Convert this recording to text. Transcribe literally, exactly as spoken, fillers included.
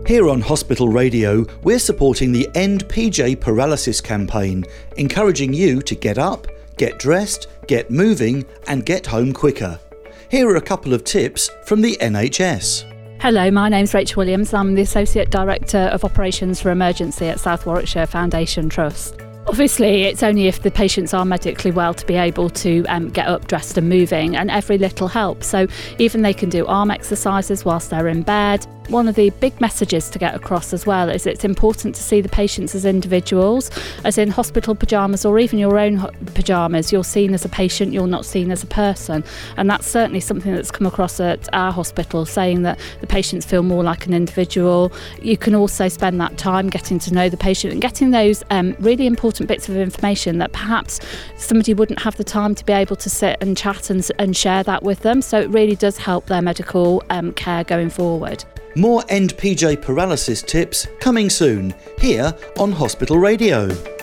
Here on Hospital Radio, we're supporting the End P J Paralysis campaign, encouraging you to get up, get dressed, get moving and get home quicker. Here are a couple of tips from the N H S. Hello, my name's Rachel Williams. I'm the Associate Director of Operations for Emergency at South Warwickshire Foundation Trust. Obviously, it's only if the patients are medically well to be able to um, get up, dressed and moving, and every little helps. So even they can do arm exercises whilst they're in bed. One of the big messages to get across as well is it's important to see the patients as individuals, as in hospital pyjamas or even your own pyjamas. You're seen as a patient, you're not seen as a person. And that's certainly something that's come across at our hospital, saying that the patients feel more like an individual. You can also spend that time getting to know the patient and getting those um, really important bits of information that perhaps somebody wouldn't have the time to be able to sit and chat and, and share that with them. So it really does help their medical um, care going forward. More End P J Paralysis tips coming soon, here on Hospital Radio.